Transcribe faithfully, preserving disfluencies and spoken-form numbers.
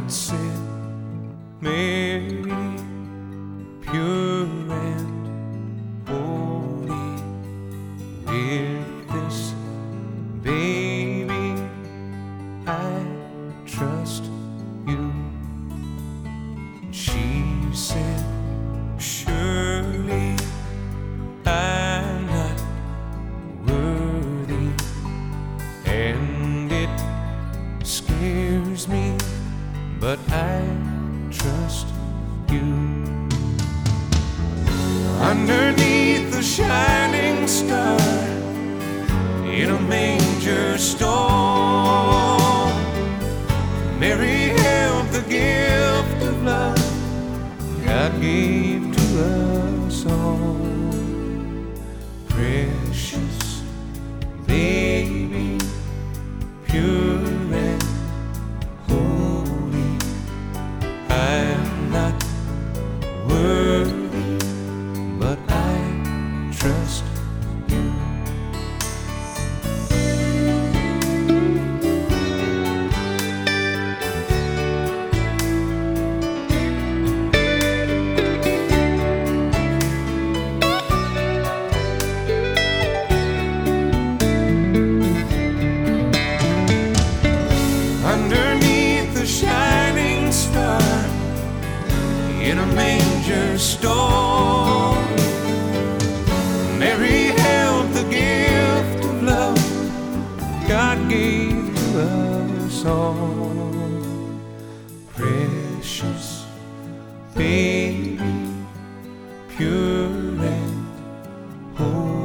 said, Mary, pure and holy, with this baby I trust you. She said, surely I'm not worthy, and it scares me, but I trust you. Underneath the shining star, in a manger stall, Mary held the gift of love God gave to us all. Precious baby, pure and holy, I'm not worthy, but I trust you. Underneath the shining star, in a manger stall, Mary held the gift of love God gave to us all. Precious baby, pure and holy,